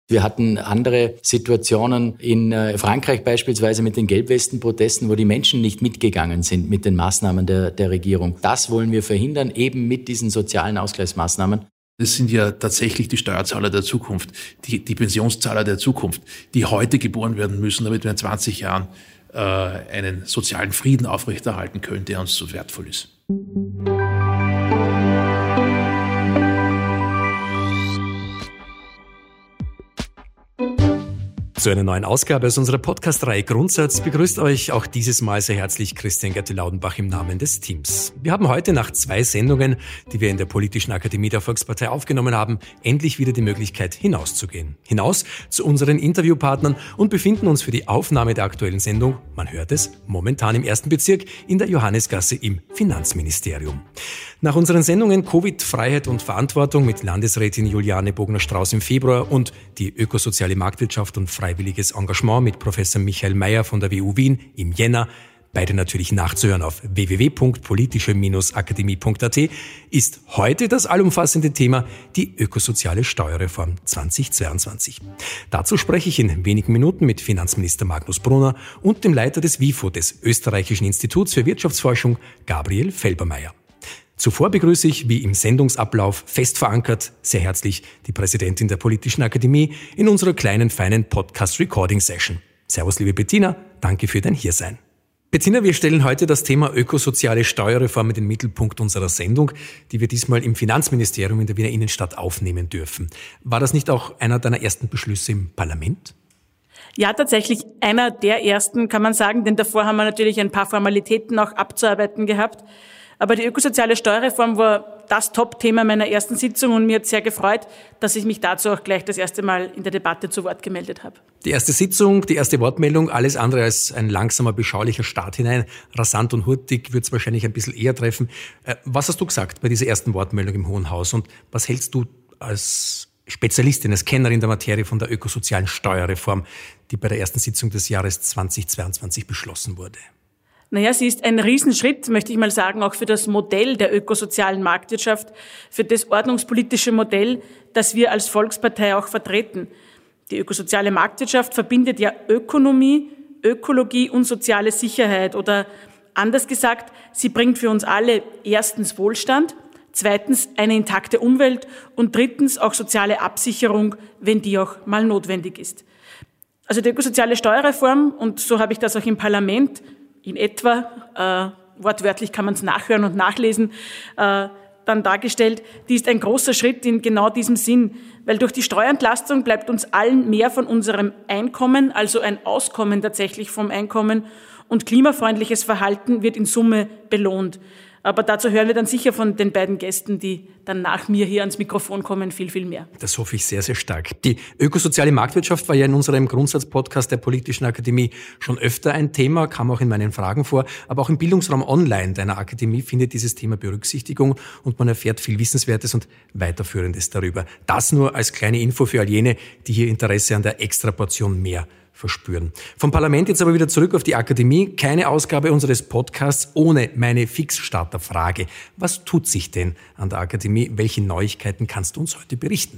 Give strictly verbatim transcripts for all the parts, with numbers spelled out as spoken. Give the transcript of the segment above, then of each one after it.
Wir hatten andere Situationen in Frankreich beispielsweise mit den Gelbwesten-Protesten, wo die Menschen nicht mitgegangen sind mit den Maßnahmen der, der Regierung. Das wollen wir verhindern, eben mit diesen sozialen Ausgleichsmaßnahmen. Das sind ja tatsächlich die Steuerzahler der Zukunft, die, die Pensionszahler der Zukunft, die heute geboren werden müssen, damit wir in zwanzig Jahren äh, einen sozialen Frieden aufrechterhalten können, der uns so wertvoll ist. Zu einer neuen Ausgabe aus unserer Podcast-Reihe Grundsatz begrüßt euch auch dieses Mal sehr herzlich Christian Gerti-Laudenbach im Namen des Teams. Wir haben heute nach zwei Sendungen, die wir in der Politischen Akademie der Volkspartei aufgenommen haben, endlich wieder die Möglichkeit hinauszugehen. Hinaus zu unseren Interviewpartnern und befinden uns für die Aufnahme der aktuellen Sendung, man hört es, momentan im ersten Bezirk in der Johannesgasse im Finanzministerium. Nach unseren Sendungen Covid, Freiheit und Verantwortung mit Landesrätin Juliane Bogner-Strauß im Februar und die ökosoziale Marktwirtschaft und freiwilliges Engagement mit Professor Michael Mayer von der W U Wien im Jänner, beide natürlich nachzuhören auf w w w punkt politische akademie punkt a t, ist heute das allumfassende Thema die ökosoziale Steuerreform zweitausendzweiundzwanzig. Dazu spreche ich in wenigen Minuten mit Finanzminister Magnus Brunner und dem Leiter des W I F O, des Österreichischen Instituts für Wirtschaftsforschung, Gabriel Felbermayr. Zuvor begrüße ich, wie im Sendungsablauf fest verankert, sehr herzlich die Präsidentin der Politischen Akademie in unserer kleinen, feinen Podcast-Recording-Session. Servus, liebe Bettina, danke für dein Hiersein. Bettina, wir stellen heute das Thema ökosoziale Steuerreform in den Mittelpunkt unserer Sendung, die wir diesmal im Finanzministerium in der Wiener Innenstadt aufnehmen dürfen. War das nicht auch einer deiner ersten Beschlüsse im Parlament? Ja, tatsächlich einer der ersten, kann man sagen, denn davor haben wir natürlich ein paar Formalitäten auch abzuarbeiten gehabt. Aber die ökosoziale Steuerreform war das Top-Thema meiner ersten Sitzung und mir hat sehr gefreut, dass ich mich dazu auch gleich das erste Mal in der Debatte zu Wort gemeldet habe. Die erste Sitzung, die erste Wortmeldung, alles andere als ein langsamer, beschaulicher Start hinein. Rasant und hurtig wird es wahrscheinlich ein bisschen eher treffen. Was hast du gesagt bei dieser ersten Wortmeldung im Hohen Haus und was hältst du als Spezialistin, als Kennerin der Materie von der ökosozialen Steuerreform, die bei der ersten Sitzung des Jahres zweitausendzweiundzwanzig beschlossen wurde? Naja, sie ist ein Riesenschritt, möchte ich mal sagen, auch für das Modell der ökosozialen Marktwirtschaft, für das ordnungspolitische Modell, das wir als Volkspartei auch vertreten. Die ökosoziale Marktwirtschaft verbindet ja Ökonomie, Ökologie und soziale Sicherheit. Oder anders gesagt, sie bringt für uns alle erstens Wohlstand, zweitens eine intakte Umwelt und drittens auch soziale Absicherung, wenn die auch mal notwendig ist. Also die ökosoziale Steuerreform, und so habe ich das auch im Parlament in etwa, äh, wortwörtlich kann man es nachhören und nachlesen, äh, dann dargestellt, die ist ein großer Schritt in genau diesem Sinn, weil durch die Steuerentlastung bleibt uns allen mehr von unserem Einkommen, also ein Auskommen tatsächlich vom Einkommen, und klimafreundliches Verhalten wird in Summe belohnt. Aber dazu hören wir dann sicher von den beiden Gästen, die dann nach mir hier ans Mikrofon kommen, viel, viel mehr. Das hoffe ich sehr, sehr stark. Die ökosoziale Marktwirtschaft war ja in unserem Grundsatzpodcast der Politischen Akademie schon öfter ein Thema, kam auch in meinen Fragen vor. Aber auch im Bildungsraum online deiner Akademie findet dieses Thema Berücksichtigung und man erfährt viel Wissenswertes und Weiterführendes darüber. Das nur als kleine Info für all jene, die hier Interesse an der Extraportion mehr verspüren. Vom Parlament jetzt aber wieder zurück auf die Akademie. Keine Ausgabe unseres Podcasts ohne meine Fixstarterfrage. Was tut sich denn an der Akademie? Welche Neuigkeiten kannst du uns heute berichten?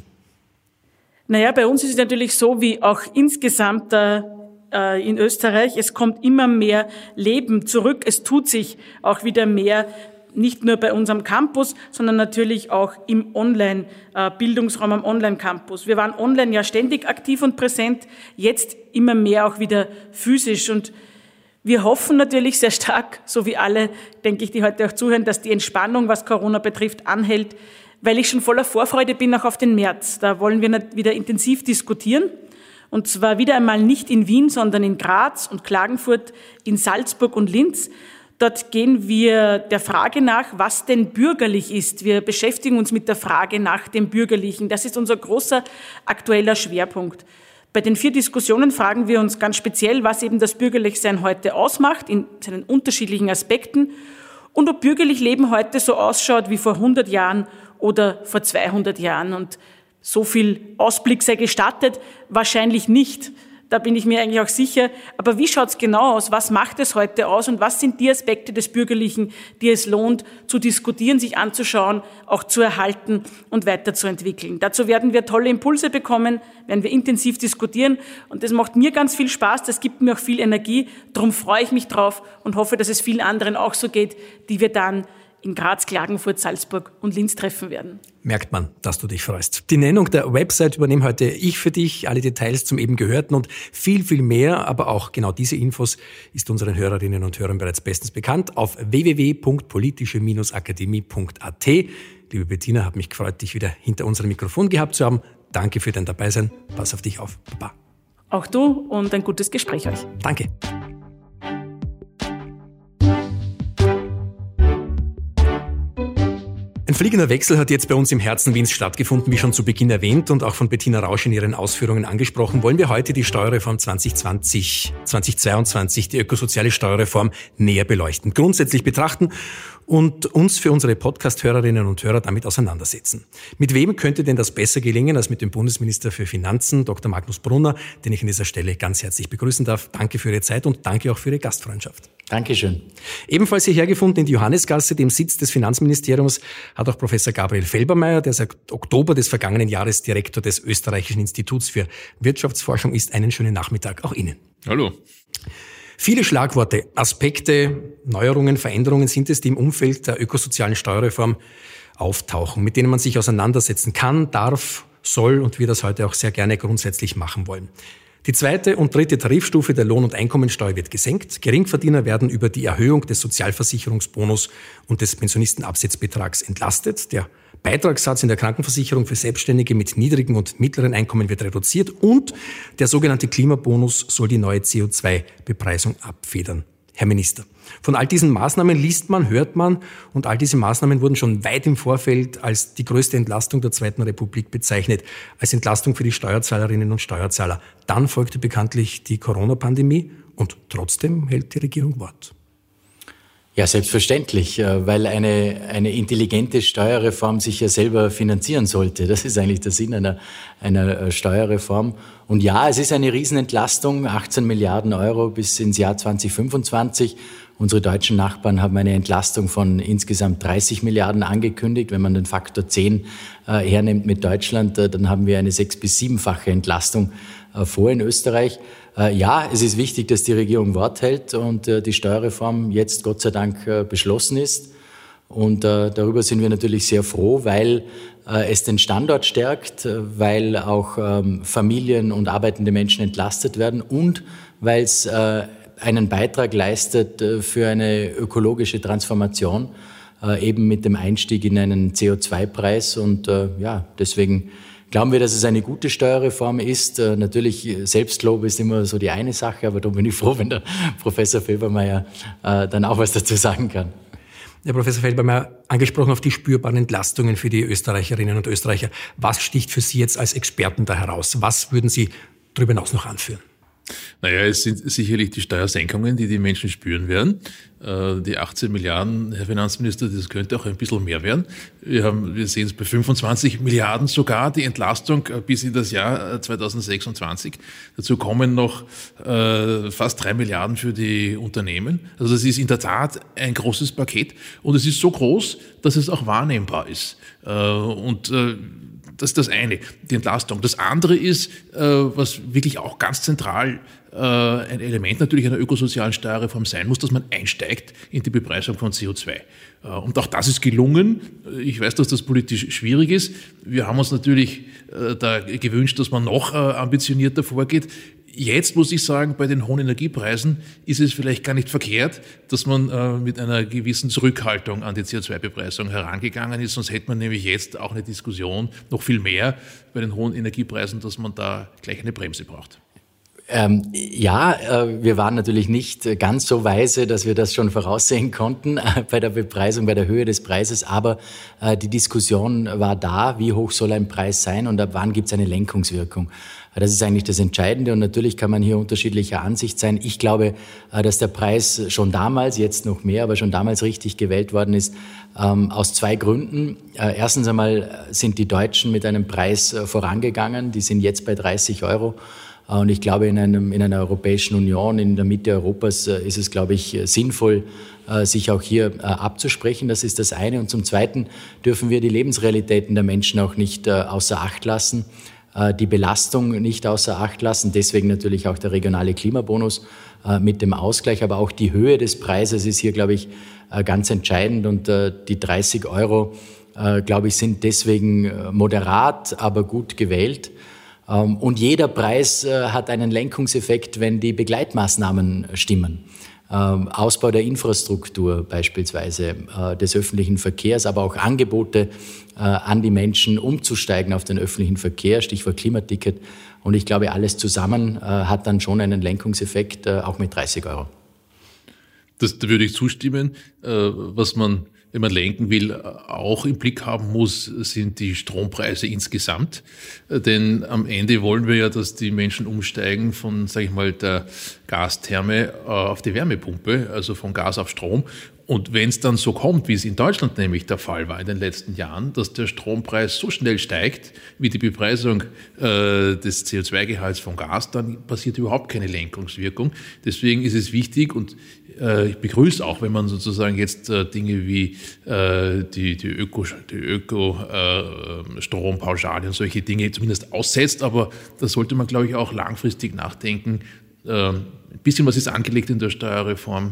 Naja, bei uns ist es natürlich so, wie auch insgesamt äh, in Österreich. Es kommt immer mehr Leben zurück. Es tut sich auch wieder mehr, nicht nur bei unserem Campus, sondern natürlich auch im Online-Bildungsraum, am Online-Campus. Wir waren online ja ständig aktiv und präsent, jetzt immer mehr auch wieder physisch. Und wir hoffen natürlich sehr stark, so wie alle, denke ich, die heute auch zuhören, dass die Entspannung, was Corona betrifft, anhält, weil ich schon voller Vorfreude bin auch auf den März. Da wollen wir wieder intensiv diskutieren. Und zwar wieder einmal nicht in Wien, sondern in Graz und Klagenfurt, in Salzburg und Linz. Dort gehen wir der Frage nach, was denn bürgerlich ist. Wir beschäftigen uns mit der Frage nach dem Bürgerlichen. Das ist unser großer aktueller Schwerpunkt. Bei den vier Diskussionen fragen wir uns ganz speziell, was eben das Bürgerlichsein heute ausmacht, in seinen unterschiedlichen Aspekten, und ob bürgerlich Leben heute so ausschaut wie vor hundert Jahren oder vor zweihundert Jahren. Und so viel Ausblick sei gestattet, wahrscheinlich nicht. Da bin ich mir eigentlich auch sicher. Aber wie schaut es genau aus? Was macht es heute aus? Und was sind die Aspekte des Bürgerlichen, die es lohnt zu diskutieren, sich anzuschauen, auch zu erhalten und weiterzuentwickeln? Dazu werden wir tolle Impulse bekommen, werden wir intensiv diskutieren. Und das macht mir ganz viel Spaß, das gibt mir auch viel Energie. Darum freue ich mich drauf und hoffe, dass es vielen anderen auch so geht, die wir dann in Graz, Klagenfurt, Salzburg und Linz treffen werden. Merkt man, dass du dich freust. Die Nennung der Website übernehme heute ich für dich. Alle Details zum eben Gehörten und viel, viel mehr, aber auch genau diese Infos ist unseren Hörerinnen und Hörern bereits bestens bekannt auf w w w punkt politische akademie punkt a t. Liebe Bettina, hat mich gefreut, dich wieder hinter unserem Mikrofon gehabt zu haben. Danke für dein Dabeisein. Pass auf dich auf. Baba. Auch du und ein gutes Gespräch euch. Danke. Ein fliegender Wechsel hat jetzt bei uns im Herzen Wiens stattgefunden, wie schon zu Beginn erwähnt und auch von Bettina Rausch in ihren Ausführungen angesprochen, wollen wir heute die Steuerreform zwanzig zwanzig, zwanzig zweiundzwanzig, die ökosoziale Steuerreform, näher beleuchten, grundsätzlich betrachten und uns für unsere Podcast-Hörerinnen und Hörer damit auseinandersetzen. Mit wem könnte denn das besser gelingen als mit dem Bundesminister für Finanzen, Doktor Magnus Brunner, den ich an dieser Stelle ganz herzlich begrüßen darf. Danke für Ihre Zeit und danke auch für Ihre Gastfreundschaft. Dankeschön. Ebenfalls hierher gefunden in die Johannesgasse, dem Sitz des Finanzministeriums, hat auch Professor Gabriel Felbermayr, der seit Oktober des vergangenen Jahres Direktor des Österreichischen Instituts für Wirtschaftsforschung ist. Einen schönen Nachmittag auch Ihnen. Hallo. Viele Schlagworte, Aspekte, Neuerungen, Veränderungen sind es, die im Umfeld der ökosozialen Steuerreform auftauchen, mit denen man sich auseinandersetzen kann, darf, soll und wir das heute auch sehr gerne grundsätzlich machen wollen. Die zweite und dritte Tarifstufe der Lohn- und Einkommensteuer wird gesenkt. Geringverdiener werden über die Erhöhung des Sozialversicherungsbonus und des Pensionistenabsetzbetrags entlastet. Der Beitragssatz in der Krankenversicherung für Selbstständige mit niedrigen und mittleren Einkommen wird reduziert und der sogenannte Klimabonus soll die neue C O zwei Bepreisung abfedern. Herr Minister, von all diesen Maßnahmen liest man, hört man und all diese Maßnahmen wurden schon weit im Vorfeld als die größte Entlastung der Zweiten Republik bezeichnet, als Entlastung für die Steuerzahlerinnen und Steuerzahler. Dann folgte bekanntlich die Corona-Pandemie und trotzdem hält die Regierung Wort. Ja, selbstverständlich, weil eine, eine intelligente Steuerreform sich ja selber finanzieren sollte. Das ist eigentlich der Sinn einer, einer Steuerreform. Und ja, es ist eine Riesenentlastung, achtzehn Milliarden Euro bis ins Jahr zwanzig fünfundzwanzig. Unsere deutschen Nachbarn haben eine Entlastung von insgesamt dreißig Milliarden angekündigt. Wenn man den Faktor zehn äh, hernimmt mit Deutschland, äh, dann haben wir eine sechs- bis siebenfache Entlastung äh, vor in Österreich. Äh, ja, es ist wichtig, dass die Regierung Wort hält und äh, die Steuerreform jetzt Gott sei Dank äh, beschlossen ist. Und äh, darüber sind wir natürlich sehr froh, weil äh, es den Standort stärkt, äh, weil auch ähm, Familien und arbeitende Menschen entlastet werden und weil es äh, einen Beitrag leistet äh, für eine ökologische Transformation, äh, eben mit dem Einstieg in einen C O zwei Preis. Und äh, ja, deswegen glauben wir, dass es eine gute Steuerreform ist. Äh, natürlich, Selbstlob ist immer so die eine Sache, aber da bin ich froh, wenn der Professor Felbermayr äh, dann auch was dazu sagen kann. Herr Professor Felbermayr, angesprochen auf die spürbaren Entlastungen für die Österreicherinnen und Österreicher. Was sticht für Sie jetzt als Experten da heraus? Was würden Sie darüber hinaus noch anführen? Naja, es sind sicherlich die Steuersenkungen, die die Menschen spüren werden. Die achtzehn Milliarden, Herr Finanzminister, das könnte auch ein bisschen mehr werden. Wir haben, wir sehen es bei fünfundzwanzig Milliarden sogar, die Entlastung bis in das Jahr zweitausendsechsundzwanzig. Dazu kommen noch äh, fast drei Milliarden für die Unternehmen. Also das ist in der Tat ein großes Paket und es ist so groß, dass es auch wahrnehmbar ist. Äh, und äh, Das ist das eine, die Entlastung. Das andere ist, äh, was wirklich auch ganz zentral äh, ein Element natürlich einer ökosozialen Steuerreform sein muss, dass man einsteigt in die Bepreisung von C O zwei. Äh, und auch das ist gelungen. Ich weiß, dass das politisch schwierig ist. Wir haben uns natürlich äh, da gewünscht, dass man noch äh, ambitionierter vorgeht. Jetzt muss ich sagen, bei den hohen Energiepreisen ist es vielleicht gar nicht verkehrt, dass man äh, mit einer gewissen Zurückhaltung an die C O zwei Bepreisung herangegangen ist. Sonst hätte man nämlich jetzt auch eine Diskussion, noch viel mehr bei den hohen Energiepreisen, dass man da gleich eine Bremse braucht. Ähm, ja, äh, wir waren natürlich nicht ganz so weise, dass wir das schon voraussehen konnten äh, bei der Bepreisung, bei der Höhe des Preises. Aber äh, die Diskussion war da, wie hoch soll ein Preis sein und ab wann gibt es eine Lenkungswirkung. Das ist eigentlich das Entscheidende und natürlich kann man hier unterschiedlicher Ansicht sein. Ich glaube, dass der Preis schon damals, jetzt noch mehr, aber schon damals richtig gewählt worden ist, aus zwei Gründen. Erstens einmal sind die Deutschen mit einem Preis vorangegangen, die sind jetzt bei dreißig Euro. Und ich glaube, in, einem, in einer Europäischen Union, in der Mitte Europas ist es, glaube ich, sinnvoll, sich auch hier abzusprechen. Das ist das eine. Und zum Zweiten dürfen wir die Lebensrealitäten der Menschen auch nicht außer Acht lassen, die Belastung nicht außer Acht lassen. Deswegen natürlich auch der regionale Klimabonus mit dem Ausgleich. Aber auch die Höhe des Preises ist hier, glaube ich, ganz entscheidend. Und die dreißig Euro, glaube ich, sind deswegen moderat, aber gut gewählt. Und jeder Preis hat einen Lenkungseffekt, wenn die Begleitmaßnahmen stimmen. Ausbau der Infrastruktur beispielsweise, des öffentlichen Verkehrs, aber auch Angebote an die Menschen, umzusteigen auf den öffentlichen Verkehr, Stichwort Klimaticket. Und ich glaube, alles zusammen hat dann schon einen Lenkungseffekt, auch mit dreißig Euro. Das, da würde ich zustimmen. Was man, wenn man lenken will, auch im Blick haben muss, sind die Strompreise insgesamt. Denn am Ende wollen wir ja, dass die Menschen umsteigen von, sage ich mal, der Gastherme auf die Wärmepumpe, also von Gas auf Strom. Und wenn es dann so kommt, wie es in Deutschland nämlich der Fall war in den letzten Jahren, dass der Strompreis so schnell steigt wie die Bepreisung äh, des C O zwei Gehalts von Gas, dann passiert überhaupt keine Lenkungswirkung. Deswegen ist es wichtig und äh, ich begrüße auch, wenn man sozusagen jetzt äh, Dinge wie äh, die, die Öko, die Öko-Strompauschale und solche Dinge zumindest aussetzt, aber da sollte man, glaube ich, auch langfristig nachdenken. Äh, ein bisschen was ist angelegt in der Steuerreform,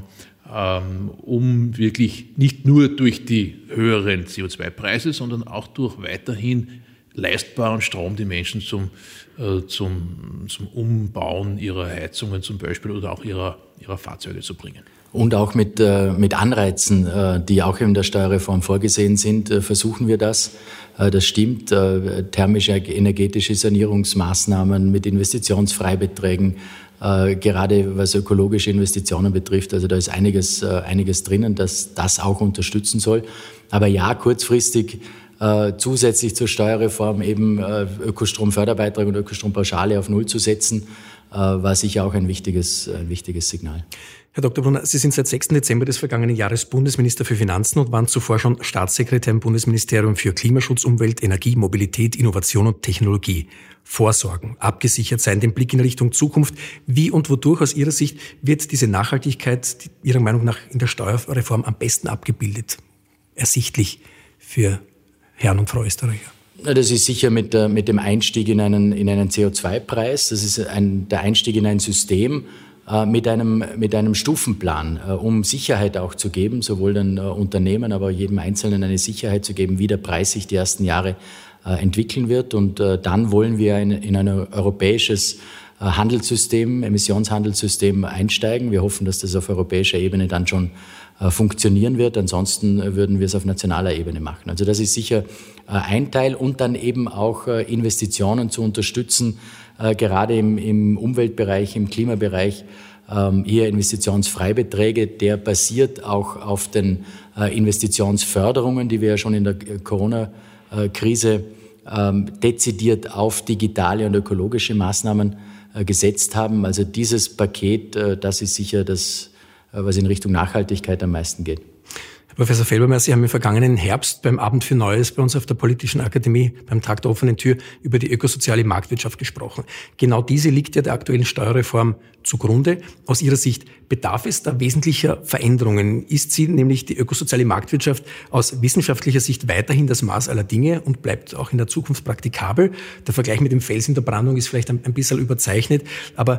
um wirklich nicht nur durch die höheren C O zwei Preise, sondern auch durch weiterhin leistbaren Strom die Menschen zum, äh, zum, zum Umbauen ihrer Heizungen zum Beispiel oder auch ihrer, ihrer Fahrzeuge zu bringen. Und auch mit, äh, mit Anreizen, äh, die auch in der Steuerreform vorgesehen sind, äh, versuchen wir das. Äh, das stimmt, äh, thermische, energetische Sanierungsmaßnahmen mit Investitionsfreibeträgen, Äh, gerade was ökologische Investitionen betrifft. Also da ist einiges, äh, einiges drinnen, dass das auch unterstützen soll. Aber ja, kurzfristig äh, zusätzlich zur Steuerreform eben äh, Ökostromförderbeitrag und Ökostrompauschale auf Null zu setzen, äh, war sicher auch ein wichtiges, ein wichtiges Signal. Herr Doktor Brunner, Sie sind seit sechsten Dezember des vergangenen Jahres Bundesminister für Finanzen und waren zuvor schon Staatssekretär im Bundesministerium für Klimaschutz, Umwelt, Energie, Mobilität, Innovation und Technologie. Vorsorgen, abgesichert sein, den Blick in Richtung Zukunft. Wie und wodurch aus Ihrer Sicht wird diese Nachhaltigkeit Ihrer Meinung nach in der Steuerreform am besten abgebildet, ersichtlich für Herrn und Frau Österreicher? Das ist sicher mit, der, mit dem Einstieg in einen, in einen C O zwei Preis. Das ist ein, der Einstieg in ein System äh, mit, einem, mit einem Stufenplan, äh, um Sicherheit auch zu geben, sowohl den äh, Unternehmen, aber jedem Einzelnen eine Sicherheit zu geben, wie der Preis sich die ersten Jahre entwickeln wird. Und äh, dann wollen wir in, in ein europäisches äh, Handelssystem, Emissionshandelssystem einsteigen. Wir hoffen, dass das auf europäischer Ebene dann schon äh, funktionieren wird. Ansonsten äh, würden wir es auf nationaler Ebene machen. Also das ist sicher äh, ein Teil. Und dann eben auch äh, Investitionen zu unterstützen, äh, gerade im, im Umweltbereich, im Klimabereich. Ähm, hier Investitionsfreibeträge, der basiert auch auf den äh, Investitionsförderungen, die wir ja schon in der Corona Krise ähm, dezidiert auf digitale und ökologische Maßnahmen äh, gesetzt haben. Also dieses Paket, äh, das ist sicher das, äh, was in Richtung Nachhaltigkeit am meisten geht. Herr Professor Felbermayr, Sie haben im vergangenen Herbst beim Abend für Neues bei uns auf der Politischen Akademie beim Tag der offenen Tür über die ökosoziale Marktwirtschaft gesprochen. Genau diese liegt ja der aktuellen Steuerreform zugrunde. Aus Ihrer Sicht bedarf es da wesentlicher Veränderungen? Ist sie, nämlich die ökosoziale Marktwirtschaft, aus wissenschaftlicher Sicht weiterhin das Maß aller Dinge und bleibt auch in der Zukunft praktikabel? Der Vergleich mit dem Fels in der Brandung ist vielleicht ein, ein bisschen überzeichnet, aber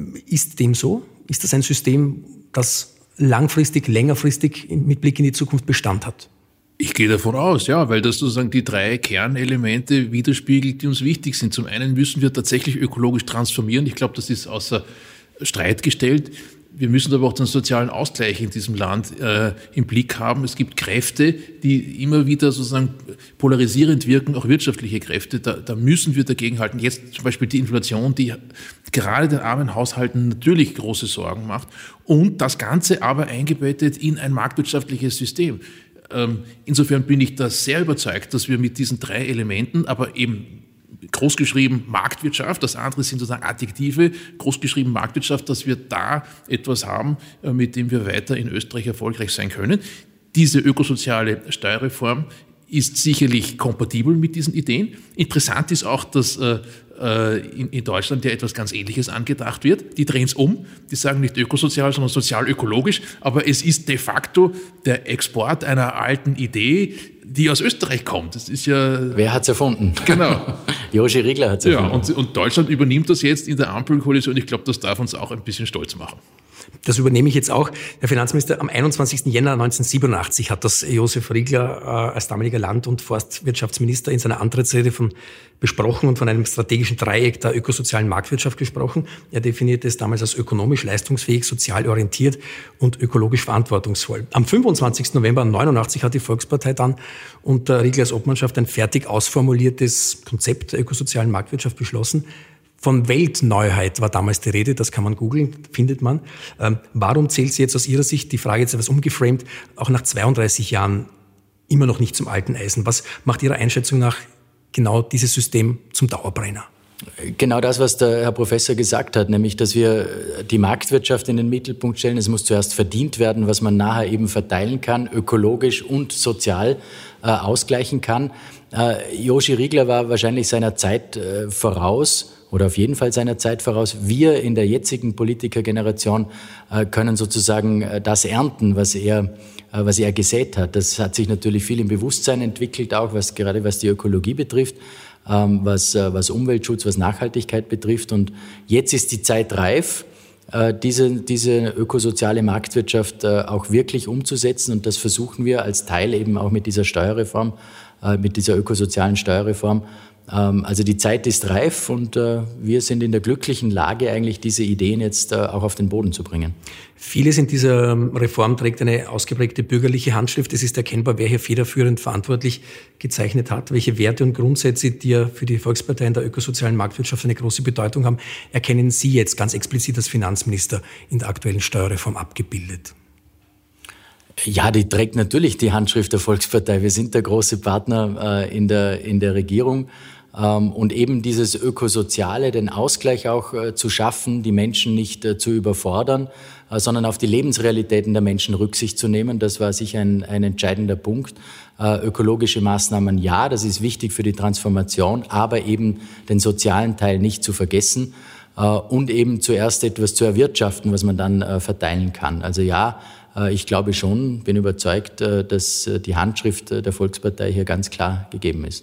ist dem so? Ist das ein System, das langfristig, längerfristig mit Blick in die Zukunft Bestand hat? Ich gehe davon aus, ja, weil das sozusagen die drei Kernelemente widerspiegelt, die uns wichtig sind. Zum einen müssen wir tatsächlich ökologisch transformieren. Ich glaube, das ist außer Streit gestellt. Wir müssen aber auch den sozialen Ausgleich in diesem Land äh, im Blick haben. Es gibt Kräfte, die immer wieder sozusagen polarisierend wirken, auch wirtschaftliche Kräfte. Da, da müssen wir dagegenhalten. Jetzt zum Beispiel die Inflation, die gerade den armen Haushalten natürlich große Sorgen macht. Und das Ganze aber eingebettet in ein marktwirtschaftliches System. Ähm, insofern bin ich da sehr überzeugt, dass wir mit diesen drei Elementen, aber eben großgeschrieben Marktwirtschaft, das andere sind sozusagen Adjektive, großgeschrieben Marktwirtschaft, dass wir da etwas haben, mit dem wir weiter in Österreich erfolgreich sein können. Diese ökosoziale Steuerreform ist sicherlich kompatibel mit diesen Ideen. Interessant ist auch, dass äh, in, in Deutschland ja etwas ganz Ähnliches angedacht wird. Die drehen es um, die sagen nicht ökosozial, sondern sozial-ökologisch, aber es ist de facto der Export einer alten Idee, die aus Österreich kommt. Das ist ja... Wer hat's erfunden? Genau. Joschka Riegler hat's erfunden. Ja, und, und Deutschland übernimmt das jetzt in der Ampelkoalition. Ich glaube, das darf uns auch ein bisschen stolz machen. Das übernehme ich jetzt auch. Herr Finanzminister, am einundzwanzigsten Jänner neunzehnhundertsiebenundachtzig hat das Josef Riegler äh, als damaliger Land- und Forstwirtschaftsminister in seiner Antrittsrede von besprochen und von einem strategischen Dreieck der ökosozialen Marktwirtschaft gesprochen. Er definierte es damals als ökonomisch leistungsfähig, sozial orientiert und ökologisch verantwortungsvoll. Am fünfundzwanzigsten November neunundachtzig hat die Volkspartei dann unter Rieglers Obmannschaft ein fertig ausformuliertes Konzept der ökosozialen Marktwirtschaft beschlossen. Von Weltneuheit war damals die Rede, das kann man googeln, findet man. Ähm, warum zählt sie jetzt aus Ihrer Sicht, die Frage jetzt etwas umgeframed, auch nach zweiunddreißig Jahren immer noch nicht zum alten Eisen? Was macht Ihrer Einschätzung nach genau dieses System zum Dauerbrenner? Genau das, was der Herr Professor gesagt hat, nämlich, dass wir die Marktwirtschaft in den Mittelpunkt stellen. Es muss zuerst verdient werden, was man nachher eben verteilen kann, ökologisch und sozial äh, ausgleichen kann. Äh, Joschka Riegler war wahrscheinlich seiner Zeit äh, voraus, oder auf jeden Fall seiner Zeit voraus. Wir in der jetzigen Politikergeneration äh, können sozusagen äh, das ernten, was er, äh, was er gesät hat. Das hat sich natürlich viel im Bewusstsein entwickelt, auch was gerade was die Ökologie betrifft, ähm, was, äh, was Umweltschutz, was Nachhaltigkeit betrifft. Und jetzt ist die Zeit reif, äh, diese, diese ökosoziale Marktwirtschaft äh, auch wirklich umzusetzen. Und das versuchen wir als Teil eben auch mit dieser Steuerreform, äh, mit dieser ökosozialen Steuerreform. Also die Zeit ist reif und äh, wir sind in der glücklichen Lage, eigentlich diese Ideen jetzt äh, auch auf den Boden zu bringen. Vieles in dieser Reform trägt eine ausgeprägte bürgerliche Handschrift. Es ist erkennbar, wer hier federführend verantwortlich gezeichnet hat. Welche Werte und Grundsätze, die ja für die Volkspartei in der ökosozialen Marktwirtschaft eine große Bedeutung haben, erkennen Sie jetzt ganz explizit als Finanzminister in der aktuellen Steuerreform abgebildet? Ja, die trägt natürlich die Handschrift der Volkspartei. Wir sind der große Partner äh, in der, in der Regierung. Ähm, und eben dieses Ökosoziale, den Ausgleich auch äh, zu schaffen, die Menschen nicht äh, zu überfordern, äh, sondern auf die Lebensrealitäten der Menschen Rücksicht zu nehmen. Das war sicher ein, ein entscheidender Punkt. Äh, ökologische Maßnahmen, ja, das ist wichtig für die Transformation, aber eben den sozialen Teil nicht zu vergessen. Äh, und eben zuerst etwas zu erwirtschaften, was man dann äh, verteilen kann. Also ja, ich glaube schon, bin überzeugt, dass die Handschrift der Volkspartei hier ganz klar gegeben ist.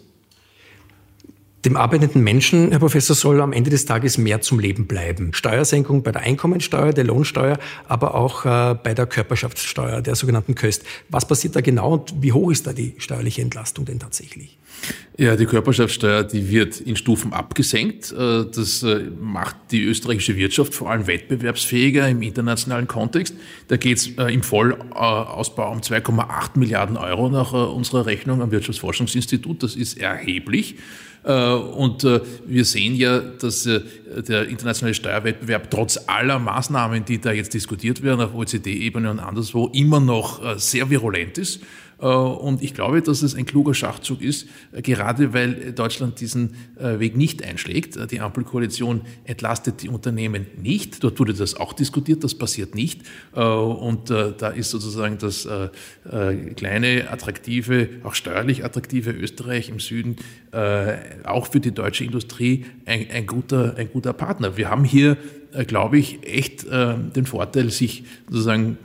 Dem arbeitenden Menschen, Herr Professor, soll am Ende des Tages mehr zum Leben bleiben. Steuersenkung bei der Einkommensteuer, der Lohnsteuer, aber auch äh, bei der Körperschaftssteuer, der sogenannten Köst. Was passiert da genau und wie hoch ist da die steuerliche Entlastung denn tatsächlich? Ja, die Körperschaftssteuer, die wird in Stufen abgesenkt. Das macht die österreichische Wirtschaft vor allem wettbewerbsfähiger im internationalen Kontext. Da geht es im Vollausbau um zwei Komma acht Milliarden Euro nach unserer Rechnung am Wirtschaftsforschungsinstitut. Das ist erheblich. Und wir sehen ja, dass der internationale Steuerwettbewerb trotz aller Maßnahmen, die da jetzt diskutiert werden auf O E C D-Ebene und anderswo, immer noch sehr virulent ist. Und ich glaube, dass es ein kluger Schachzug ist, gerade weil Deutschland diesen Weg nicht einschlägt. Die Ampelkoalition entlastet die Unternehmen nicht. Dort wurde das auch diskutiert, das passiert nicht. Und da ist sozusagen das kleine, attraktive, auch steuerlich attraktive Österreich im Süden auch für die deutsche Industrie ein, ein, guter, ein guter Partner. Wir haben hier, glaube ich, echt den Vorteil, sich sozusagen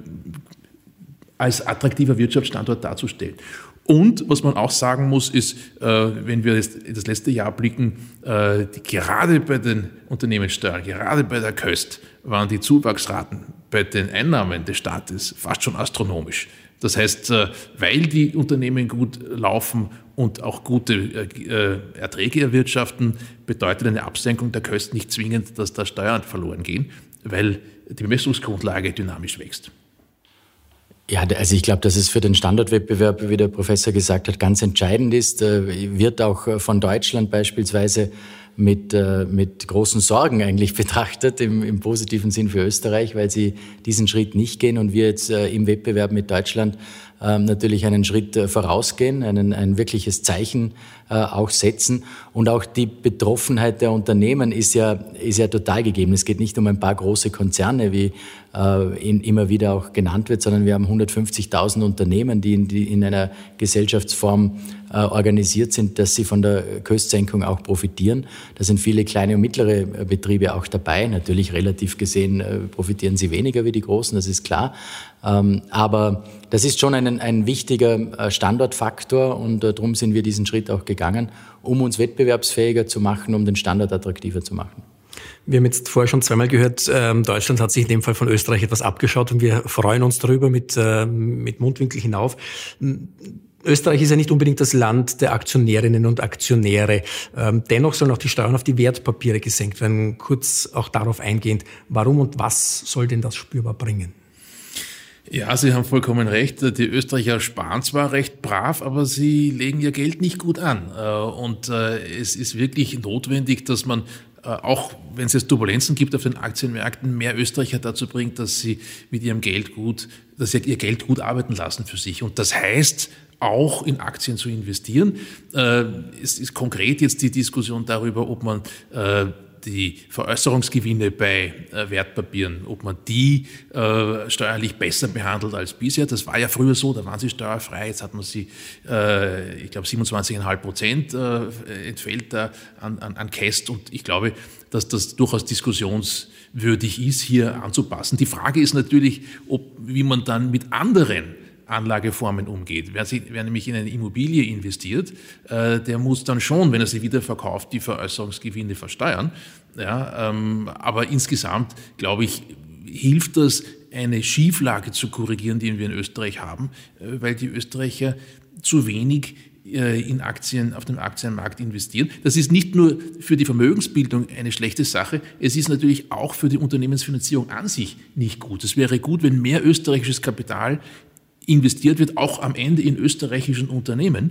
als attraktiver Wirtschaftsstandort darzustellen. Und was man auch sagen muss, ist, äh, wenn wir jetzt in das letzte Jahr blicken, äh, die, gerade bei den Unternehmenssteuern, gerade bei der Köst, waren die Zuwachsraten bei den Einnahmen des Staates fast schon astronomisch. Das heißt, äh, weil die Unternehmen gut laufen und auch gute äh, Erträge erwirtschaften, bedeutet eine Absenkung der Köst nicht zwingend, dass da Steuern verloren gehen, weil die Bemessungsgrundlage dynamisch wächst. Ja, also ich glaube, dass es für den Standortwettbewerb, wie der Professor gesagt hat, ganz entscheidend ist, wird auch von Deutschland beispielsweise mit, mit großen Sorgen eigentlich betrachtet, im, im positiven Sinn für Österreich, weil sie diesen Schritt nicht gehen und wir jetzt im Wettbewerb mit Deutschland natürlich einen Schritt vorausgehen, einen, ein wirkliches Zeichen auch setzen. Und auch die Betroffenheit der Unternehmen ist ja, ist ja total gegeben. Es geht nicht um ein paar große Konzerne, wie äh, in, immer wieder auch genannt wird, sondern wir haben hundertfünfzigtausend Unternehmen, die in, die in einer Gesellschaftsform äh, organisiert sind, dass sie von der Köstsenkung auch profitieren. Da sind viele kleine und mittlere Betriebe auch dabei. Natürlich relativ gesehen äh, profitieren sie weniger wie die großen, das ist klar. Ähm, aber das ist schon ein, ein wichtiger äh, Standortfaktor und äh, darum sind wir diesen Schritt auch gegangen, um uns wettbewerbsfähiger zu machen, um den Standort attraktiver zu machen. Wir haben jetzt vorher schon zweimal gehört, ähm, Deutschland hat sich in dem Fall von Österreich etwas abgeschaut und wir freuen uns darüber mit, äh, mit Mundwinkel hinauf. Österreich ist ja nicht unbedingt das Land der Aktionärinnen und Aktionäre. Ähm, dennoch sollen auch die Steuern auf die Wertpapiere gesenkt werden. Kurz auch darauf eingehend, warum und was soll denn das spürbar bringen? Ja, Sie haben vollkommen recht. Die Österreicher sparen zwar recht brav, aber sie legen ihr Geld nicht gut an. Und es ist wirklich notwendig, dass man auch wenn es jetzt Turbulenzen gibt auf den Aktienmärkten, mehr Österreicher dazu bringt, dass sie mit ihrem Geld gut, dass sie ihr Geld gut arbeiten lassen für sich. Und das heißt, auch in Aktien zu investieren. Äh, es ist konkret jetzt die Diskussion darüber, ob man äh, die Veräußerungsgewinne bei äh, Wertpapieren, ob man die äh, steuerlich besser behandelt als bisher. Das war ja früher so, da waren sie steuerfrei, jetzt hat man sie, äh, ich glaube siebenundzwanzig Komma fünf Prozent äh, entfällt da an, an, an Käst, und ich glaube, dass das durchaus diskussionswürdig ist, hier anzupassen. Die Frage ist natürlich, ob, wie man dann mit anderen Anlageformen umgeht. Wer, sie, wer nämlich in eine Immobilie investiert, äh, der muss dann schon, wenn er sie wieder verkauft, die Veräußerungsgewinne versteuern. Ja, ähm, aber insgesamt, glaube ich, hilft das, eine Schieflage zu korrigieren, die wir in Österreich haben, äh, weil die Österreicher zu wenig äh, in Aktien, auf dem Aktienmarkt investieren. Das ist nicht nur für die Vermögensbildung eine schlechte Sache, es ist natürlich auch für die Unternehmensfinanzierung an sich nicht gut. Es wäre gut, wenn mehr österreichisches Kapital investiert wird, auch am Ende in österreichischen Unternehmen.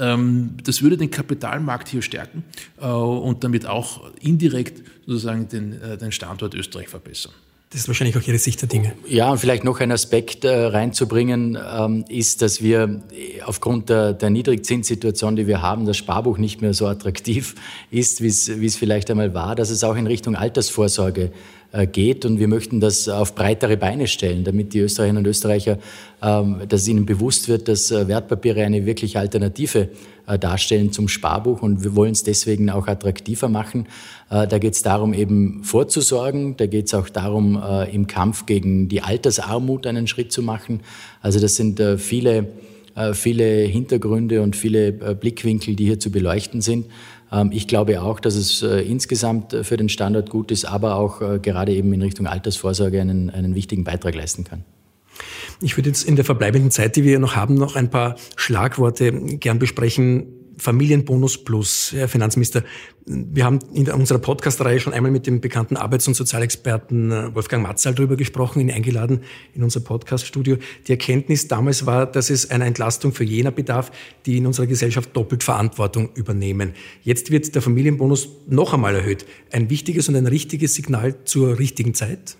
Das würde den Kapitalmarkt hier stärken und damit auch indirekt sozusagen den, den Standort Österreich verbessern. Das ist wahrscheinlich auch Ihre Sicht der Dinge. Ja, und vielleicht noch ein Aspekt äh, reinzubringen, ähm, ist, dass wir aufgrund der, der Niedrigzinssituation, die wir haben, das Sparbuch nicht mehr so attraktiv ist, wie es vielleicht einmal war, dass es auch in Richtung Altersvorsorge äh, geht. Und wir möchten das auf breitere Beine stellen, damit die Österreicherinnen und Österreicher, ähm, dass es ihnen bewusst wird, dass äh, Wertpapiere eine wirkliche Alternative äh, darstellen zum Sparbuch. Und wir wollen es deswegen auch attraktiver machen. Äh, da geht es darum, eben vorzusorgen. Da geht es auch darum, äh, im Kampf gegen die Altersarmut einen Schritt zu machen. Also das sind äh, viele, äh, viele Hintergründe und viele äh, Blickwinkel, die hier zu beleuchten sind. Ähm, ich glaube auch, dass es äh, insgesamt für den Standort gut ist, aber auch äh, gerade eben in Richtung Altersvorsorge einen, einen wichtigen Beitrag leisten kann. Ich würde jetzt in der verbleibenden Zeit, die wir noch haben, noch ein paar Schlagworte gern besprechen. Familienbonus plus, Herr Finanzminister. Wir haben in unserer Podcast-Reihe schon einmal mit dem bekannten Arbeits- und Sozialexperten Wolfgang Matzal darüber gesprochen, ihn eingeladen in unser Podcast-Studio. Die Erkenntnis damals war, dass es einer Entlastung für jene bedarf, die in unserer Gesellschaft doppelt Verantwortung übernehmen. Jetzt wird der Familienbonus noch einmal erhöht. Ein wichtiges und ein richtiges Signal zur richtigen Zeit?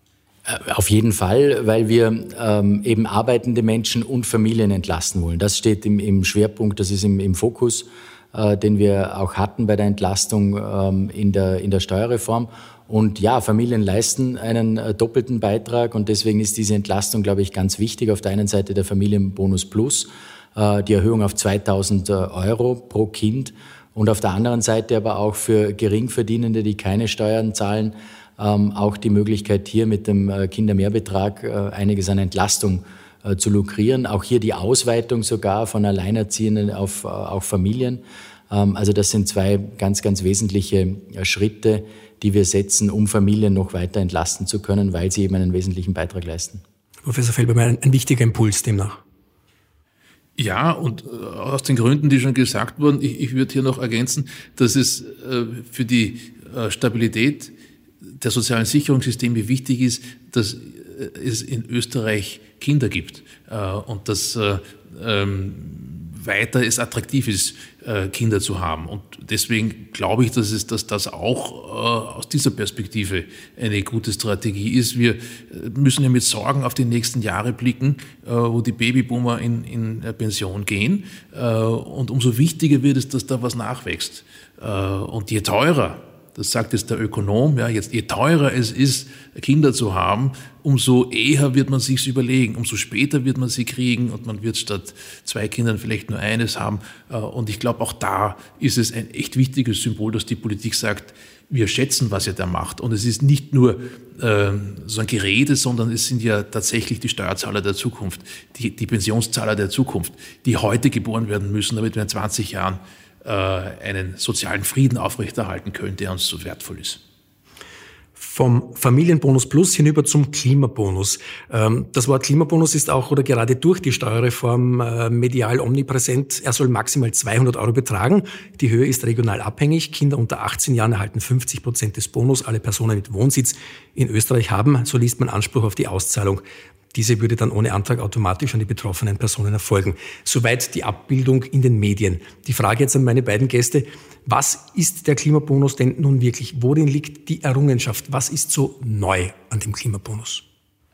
Auf jeden Fall, weil wir ähm, eben arbeitende Menschen und Familien entlasten wollen. Das steht im, im Schwerpunkt, das ist im, im Fokus, äh, den wir auch hatten bei der Entlastung ähm, in der, in der Steuerreform. Und ja, Familien leisten einen äh, doppelten Beitrag und deswegen ist diese Entlastung, glaube ich, ganz wichtig. Auf der einen Seite der Familienbonus Plus, äh, die Erhöhung auf zweitausend Euro pro Kind, und auf der anderen Seite aber auch für Geringverdienende, die keine Steuern zahlen, Ähm, auch die Möglichkeit, hier mit dem äh, Kindermehrbetrag äh, einiges an Entlastung äh, zu lukrieren. Auch hier die Ausweitung sogar von Alleinerziehenden auf, äh, auf Familien. Ähm, also das sind zwei ganz, ganz wesentliche äh, Schritte, die wir setzen, um Familien noch weiter entlasten zu können, weil sie eben einen wesentlichen Beitrag leisten. Professor Felbermayr, ein, ein wichtiger Impuls demnach. Ja, und äh, aus den Gründen, die schon gesagt wurden, ich, ich würde hier noch ergänzen, dass es äh, für die äh, Stabilität der sozialen Sicherungssysteme wichtig ist, dass es in Österreich Kinder gibt und dass weiter es attraktiv ist, Kinder zu haben. Und deswegen glaube ich, dass, es, dass das auch aus dieser Perspektive eine gute Strategie ist. Wir müssen ja mit Sorgen auf die nächsten Jahre blicken, wo die Babyboomer in, in Pension gehen. Und umso wichtiger wird es, dass da was nachwächst. Und je teurer das sagt jetzt der Ökonom, ja, jetzt je teurer es ist, Kinder zu haben, umso eher wird man sich's überlegen, umso später wird man sie kriegen und man wird statt zwei Kindern vielleicht nur eines haben. Und ich glaube, auch da ist es ein echt wichtiges Symbol, dass die Politik sagt, wir schätzen, was ihr da macht. Und es ist nicht nur äh, so ein Gerede, sondern es sind ja tatsächlich die Steuerzahler der Zukunft, die, die Pensionszahler der Zukunft, die heute geboren werden müssen, damit wir in zwanzig Jahren äh, einen sozialen Frieden aufrechterhalten können, der uns so wertvoll ist. Vom Familienbonus Plus hinüber zum Klimabonus. Das Wort Klimabonus ist auch oder gerade durch die Steuerreform medial omnipräsent. Er soll maximal zweihundert Euro betragen. Die Höhe ist regional abhängig. Kinder unter achtzehn Jahren erhalten fünfzig Prozent des Bonus. Alle Personen mit Wohnsitz in Österreich haben, so liest man, Anspruch auf die Auszahlung. Diese würde dann ohne Antrag automatisch an die betroffenen Personen erfolgen. Soweit die Abbildung in den Medien. Die Frage jetzt an meine beiden Gäste. Was ist der Klimabonus denn nun wirklich? Worin liegt die Errungenschaft? Was ist so neu an dem Klimabonus?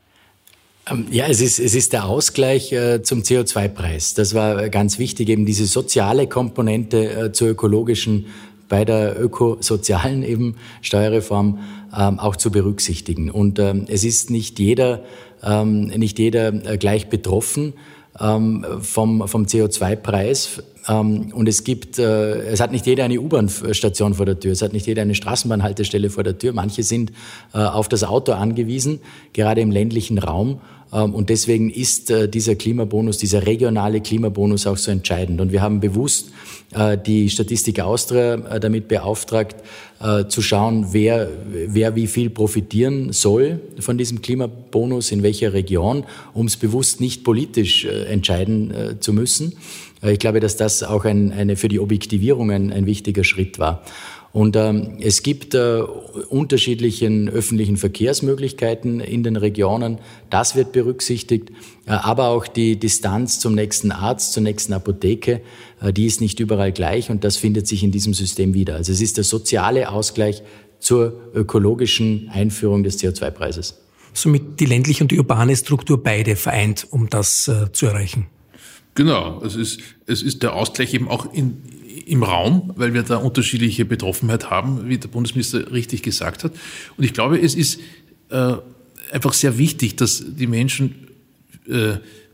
Ja, es ist, es ist der Ausgleich äh, zum C O zwei Preis. Das war ganz wichtig, eben diese soziale Komponente äh, zur ökologischen, bei der ökosozialen eben Steuerreform ähm, auch zu berücksichtigen. Und ähm, es ist nicht jeder, ähm, nicht jeder äh, gleich betroffen ähm, vom, vom C O zwei Preis. Ähm, und es gibt, äh, es hat nicht jeder eine U-Bahn-Station vor der Tür, es hat nicht jeder eine Straßenbahnhaltestelle vor der Tür. Manche sind äh, auf das Auto angewiesen, gerade im ländlichen Raum. Und deswegen ist dieser Klimabonus, dieser regionale Klimabonus auch so entscheidend. Und wir haben bewusst die Statistik Austria damit beauftragt, zu schauen, wer, wer wie viel profitieren soll von diesem Klimabonus, in welcher Region, um es bewusst nicht politisch entscheiden zu müssen. Ich glaube, dass das auch ein, eine, für die Objektivierung ein, ein wichtiger Schritt war. Und ähm, es gibt äh, unterschiedlichen öffentlichen Verkehrsmöglichkeiten in den Regionen. Das wird berücksichtigt. Äh, aber auch die Distanz zum nächsten Arzt, zur nächsten Apotheke, äh, die ist nicht überall gleich. Und das findet sich in diesem System wieder. Also es ist der soziale Ausgleich zur ökologischen Einführung des C O zwei Preises. Somit die ländliche und die urbane Struktur beide vereint, um das äh, zu erreichen. Genau. Es ist, es ist der Ausgleich eben auch in im Raum, weil wir da unterschiedliche Betroffenheit haben, wie der Bundesminister richtig gesagt hat. Und ich glaube, es ist äh, einfach sehr wichtig, dass die Menschen äh,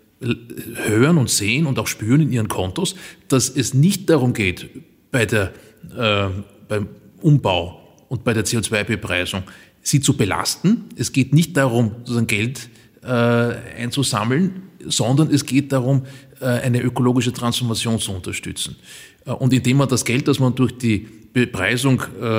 hören und sehen und auch spüren in ihren Kontos, dass es nicht darum geht, bei der, äh, beim Umbau und bei der C O zwei Bepreisung sie zu belasten. Es geht nicht darum, sozusagen Geld äh, einzusammeln, sondern es geht darum, äh, eine ökologische Transformation zu unterstützen. Und indem man das Geld, das man durch die Bepreisung äh,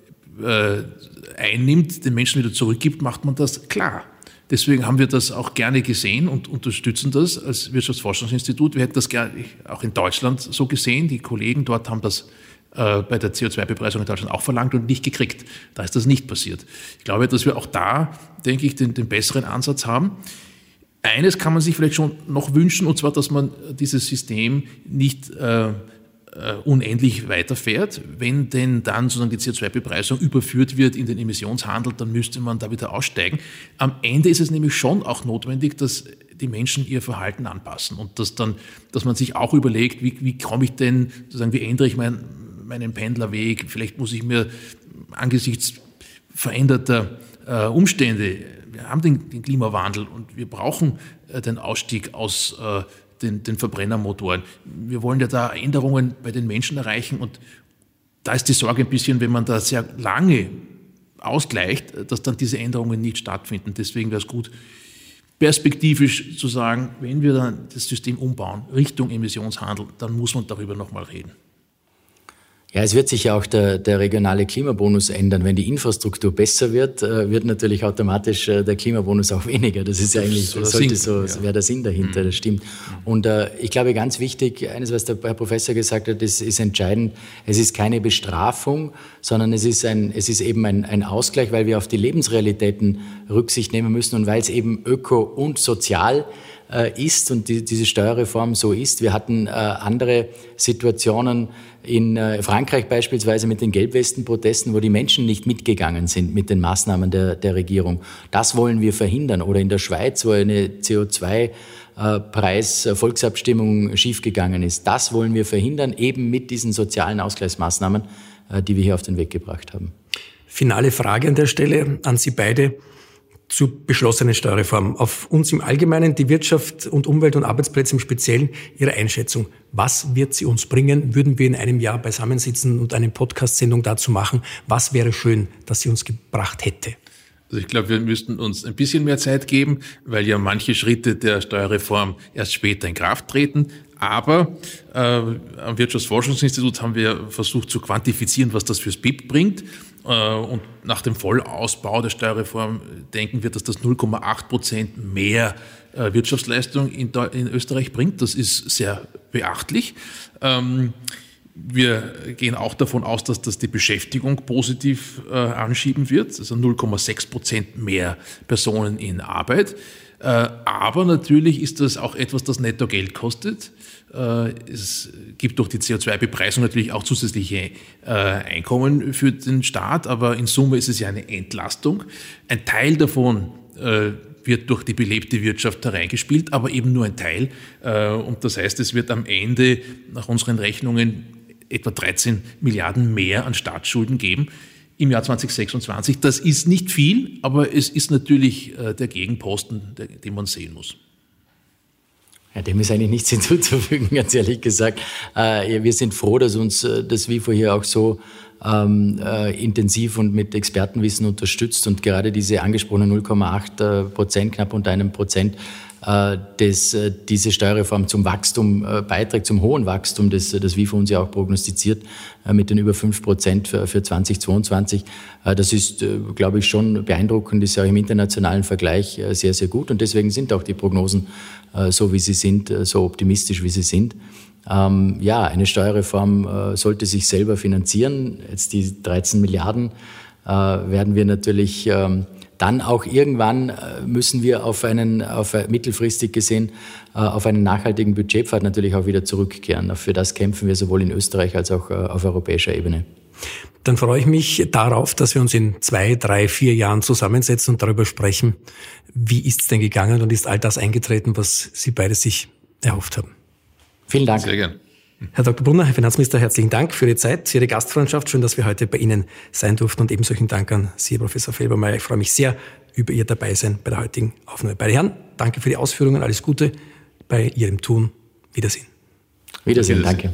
äh, einnimmt, den Menschen wieder zurückgibt, macht man das klar. Deswegen haben wir das auch gerne gesehen und unterstützen das als Wirtschaftsforschungsinstitut. Wir hätten das gerne auch in Deutschland so gesehen. Die Kollegen dort haben das äh, bei der C O zwei Bepreisung in Deutschland auch verlangt und nicht gekriegt. Da ist das nicht passiert. Ich glaube, dass wir auch da, denke ich, den, den besseren Ansatz haben. Eines kann man sich vielleicht schon noch wünschen, und zwar, dass man dieses System nicht äh, unendlich weiterfährt. Wenn denn dann sozusagen die C O zwei Bepreisung überführt wird in den Emissionshandel, dann müsste man da wieder aussteigen. Am Ende ist es nämlich schon auch notwendig, dass die Menschen ihr Verhalten anpassen und dass dann, dass man sich auch überlegt, wie, wie komme ich denn, sozusagen, wie ändere ich mein, meinen Pendlerweg? Vielleicht muss ich mir angesichts veränderter äh, Umstände, wir haben den, den Klimawandel und wir brauchen äh, den Ausstieg aus äh, Den, den Verbrennermotoren. Wir wollen ja da Änderungen bei den Menschen erreichen und da ist die Sorge ein bisschen, wenn man da sehr lange ausgleicht, dass dann diese Änderungen nicht stattfinden. Deswegen wäre es gut, perspektivisch zu sagen, wenn wir dann das System umbauen, Richtung Emissionshandel, dann muss man darüber nochmal reden. Ja, es wird sich ja auch der, der regionale Klimabonus ändern. Wenn die Infrastruktur besser wird, wird natürlich automatisch der Klimabonus auch weniger. Das ist ja eigentlich, das sollte so, ja. wäre der Sinn dahinter, das stimmt. Und äh, ich glaube, ganz wichtig, eines, was der Herr Professor gesagt hat, ist, ist entscheidend. Es ist keine Bestrafung, sondern es ist ein, es ist eben ein, ein Ausgleich, weil wir auf die Lebensrealitäten Rücksicht nehmen müssen und weil es eben öko und sozial ist und die, diese Steuerreform so ist. Wir hatten äh, andere Situationen in äh, Frankreich beispielsweise mit den Gelbwesten-Protesten, wo die Menschen nicht mitgegangen sind mit den Maßnahmen der, der Regierung. Das wollen wir verhindern. Oder in der Schweiz, wo eine C O zwei Preis-Volksabstimmung schiefgegangen ist. Das wollen wir verhindern, eben mit diesen sozialen Ausgleichsmaßnahmen, äh, die wir hier auf den Weg gebracht haben. Finale Frage an der Stelle an Sie beide zur beschlossenen Steuerreform. Auf uns im Allgemeinen, die Wirtschaft und Umwelt und Arbeitsplätze im Speziellen, Ihre Einschätzung. Was wird sie uns bringen? Würden wir in einem Jahr beisammensitzen und eine Podcast-Sendung dazu machen? Was wäre schön, dass sie uns gebracht hätte? Also ich glaube, wir müssten uns ein bisschen mehr Zeit geben, weil ja manche Schritte der Steuerreform erst später in Kraft treten. Aber äh, am Wirtschaftsforschungsinstitut haben wir versucht zu quantifizieren, was das fürs B I P bringt. Äh, und nach dem Vollausbau der Steuerreform denken wir, dass das null Komma acht Prozent mehr äh, Wirtschaftsleistung in, in Österreich bringt. Das ist sehr beachtlich. Ähm, Wir gehen auch davon aus, dass das die Beschäftigung positiv äh, anschieben wird, also null Komma sechs Prozent mehr Personen in Arbeit. Äh, aber natürlich ist das auch etwas, das netto Geld kostet. Äh, es gibt durch die C O zwei Bepreisung natürlich auch zusätzliche äh, Einkommen für den Staat, aber in Summe ist es ja eine Entlastung. Ein Teil davon äh, wird durch die belebte Wirtschaft hereingespielt, aber eben nur ein Teil. Äh, und das heißt, es wird am Ende nach unseren Rechnungen etwa dreizehn Milliarden mehr an Staatsschulden geben im Jahr zwanzig sechsundzwanzig. Das ist nicht viel, aber es ist natürlich äh, der Gegenposten, der, den man sehen muss. Ja, dem ist eigentlich nichts hinzuzufügen, ganz ehrlich gesagt. Äh, wir sind froh, dass uns äh, das W I F O hier auch so ähm, äh, intensiv und mit Expertenwissen unterstützt und gerade diese angesprochenen null Komma acht Prozent, knapp unter einem Prozent, dass diese Steuerreform zum Wachstum beiträgt, zum hohen Wachstum, das das W I F O uns ja auch prognostiziert, mit den über fünf Prozent für, für zwanzig zweiundzwanzig. Das ist, glaube ich, schon beeindruckend, ist ja auch im internationalen Vergleich sehr, sehr gut. Und deswegen sind auch die Prognosen so, wie sie sind, so optimistisch, wie sie sind. Ähm, ja, eine Steuerreform sollte sich selber finanzieren. Jetzt die dreizehn Milliarden äh, werden wir natürlich ähm, dann auch irgendwann müssen wir auf einen, auf mittelfristig gesehen, auf einen nachhaltigen Budgetpfad natürlich auch wieder zurückkehren. Für das kämpfen wir sowohl in Österreich als auch auf europäischer Ebene. Dann freue ich mich darauf, dass wir uns in zwei, drei, vier Jahren zusammensetzen und darüber sprechen, wie ist es denn gegangen und ist all das eingetreten, was Sie beide sich erhofft haben. Vielen Dank. Sehr gern. Herr Doktor Brunner, Herr Finanzminister, herzlichen Dank für Ihre Zeit, für Ihre Gastfreundschaft. Schön, dass wir heute bei Ihnen sein durften und ebenso Dank an Sie, Herr Professor Felbermayr. Ich freue mich sehr über Ihr Dabeisein bei der heutigen Aufnahme. Beide Herren, danke für die Ausführungen, alles Gute bei Ihrem Tun. Wiedersehen. Wiedersehen, Wiedersehen. Danke.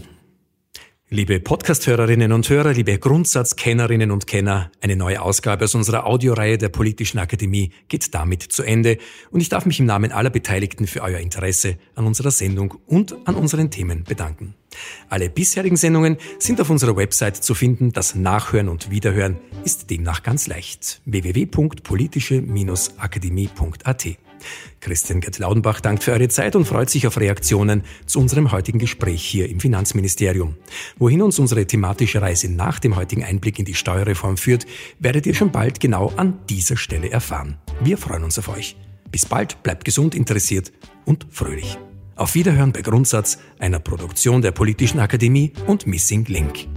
Liebe Podcast-Hörerinnen und Hörer, liebe Grundsatzkennerinnen und Kenner, eine neue Ausgabe aus unserer Audioreihe der Politischen Akademie geht damit zu Ende und ich darf mich im Namen aller Beteiligten für euer Interesse an unserer Sendung und an unseren Themen bedanken. Alle bisherigen Sendungen sind auf unserer Website zu finden. Das Nachhören und Wiederhören ist demnach ganz leicht. w w w punkt politische akademie punkt a t. Christian Gerd-Laudenbach dankt für eure Zeit und freut sich auf Reaktionen zu unserem heutigen Gespräch hier im Finanzministerium. Wohin uns unsere thematische Reise nach dem heutigen Einblick in die Steuerreform führt, werdet ihr schon bald genau an dieser Stelle erfahren. Wir freuen uns auf euch. Bis bald, bleibt gesund, interessiert und fröhlich. Auf Wiederhören bei Grundsatz, einer Produktion der Politischen Akademie und Missing Link.